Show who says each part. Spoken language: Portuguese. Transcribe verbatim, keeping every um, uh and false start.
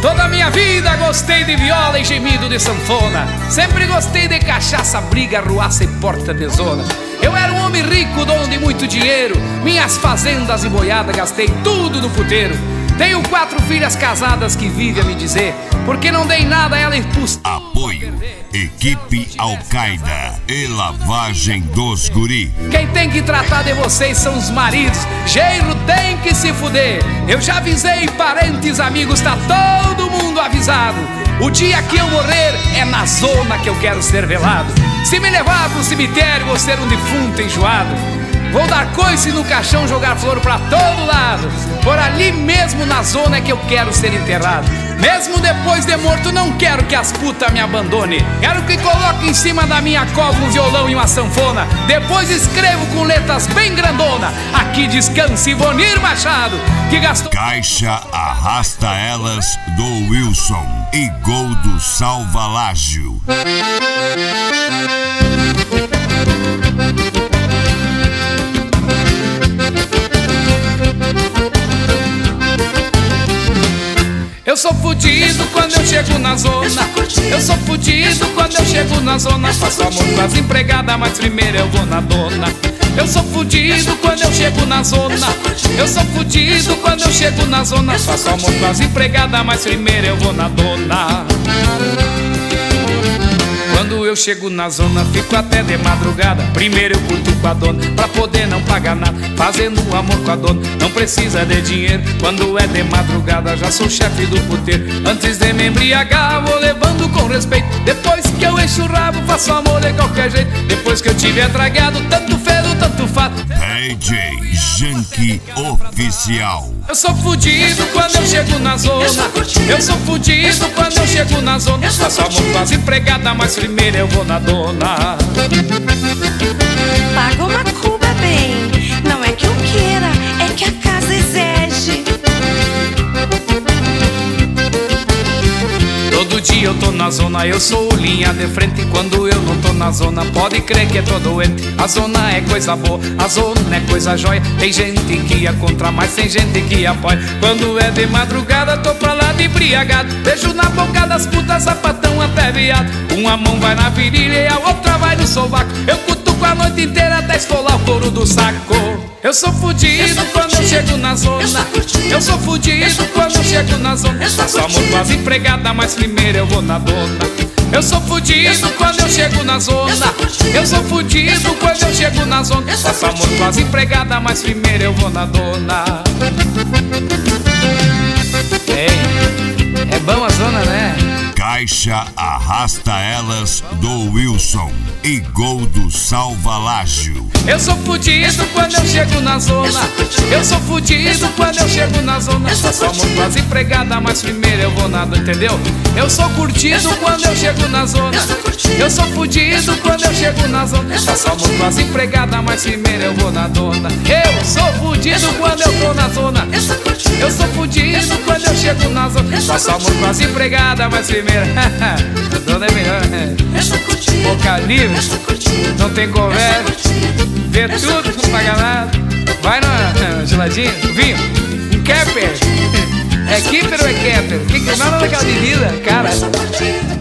Speaker 1: Toda a minha vida gostei de viola e gemido de sanfona. Sempre gostei de cachaça, briga, ruaça e porta-mesona. Eu era um homem rico, dono de muito dinheiro. Minhas fazendas e boiada gastei tudo no puteiro. Tenho quatro filhas casadas que vivem a me dizer: porque não dei nada a ela impulso.
Speaker 2: Apoio Equipe Al-Qaeda e Lavagem dos Guri.
Speaker 1: Quem tem que tratar de vocês são os maridos. Genro tem que se fuder. Eu já avisei parentes, amigos, tá todo mundo avisado. O dia que eu morrer é na zona que eu quero ser velado. Se me levar pro cemitério vou ser um defunto enjoado. Vou dar coice no caixão, jogar flor pra todo lado. Por ali mesmo na zona é que eu quero ser enterrado. Mesmo depois de morto não quero que as putas me abandone. Quero que coloque em cima da minha cova um violão e uma sanfona. Depois escrevo com letras bem grandona: aqui descanse Ivonir Machado, que gastou...
Speaker 2: Caixa Arrasta Elas do Wilson e gol do Salvalágio.
Speaker 1: Eu sou fudido quando eu chego na zona. Eu sou fudido quando eu chego na zona. Faço amor com as empregadas, mas primeiro eu vou na dona. Eu sou fudido quando eu chego na zona. Eu sou fudido quando eu chego na zona. Faço amor com as empregadas, mas primeiro eu vou na dona. Quando eu chego na zona, fico até de madrugada. Primeiro eu curto com a dona, pra poder não pagar nada. Fazendo amor com a dona, não precisa de dinheiro. Quando é de madrugada, já sou chefe do puteiro. Antes de me embriagar, vou levando com respeito. Depois que eu encho o rabo, faço amor de qualquer jeito. Depois que eu tiver tragado, tanto fero, tanto fato.
Speaker 2: D J Janky Oficial.
Speaker 1: Eu sou fudido quando eu chego na zona. Eu sou fudido quando eu chego na zona. Faço amor com as empregadas, mas primeiro eu vou na dona.
Speaker 3: Paga uma cuba, bem. Não é que eu queira, é que a casa exige.
Speaker 1: Todo dia eu tô na zona, eu sou linha de frente. Quando eu não tô na zona, pode crer que é tô doente. A zona é coisa boa, a zona é coisa jóia. Tem gente que ia contra, mas tem gente que apoia. Quando é de madrugada, tô pra lá de embriagado. Beijo na boca das putas, sapatão até viado. Uma mão vai na virilha e a outra vai no sovaco. Eu cutuco a noite inteira até esfolar o couro do saco. Eu sou fudido quando eu chego na zona. Eu sou fudido quando eu chego na zona. Faço amor com as empregadas, mas primeiro eu vou na dona. Eu sou fudido quando eu chego na zona. Eu sou fudido quando eu chego na zona. Faço amor com as empregadas, mas primeiro eu vou na dona. Ei, é bom a zona, né?
Speaker 2: Caixa Arrasta Elas do Wilson e gol do Salvalágio.
Speaker 1: Eu sou fudido quando eu chego na zona. Eu sou fudido quando eu chego na zona. Faço amor com as empregadas, mas primeiro eu vou na dona, entendeu? Eu sou curtido quando eu chego na zona. Eu sou fudido quando eu chego na zona. Faço amor com as empregadas, mas primeiro eu vou na dona. Eu sou fudido quando eu tô na zona. Eu sou fudido quando eu chego na zona. Faço amor com as empregadas, mas primeiro a dona é melhor, né? Boca livre, não tem conversa, vê tudo, não paga nada. Vai na geladinha, vinho, um Kepler. É Kipper ou é Kepler? Que que nada daquela bebida, cara?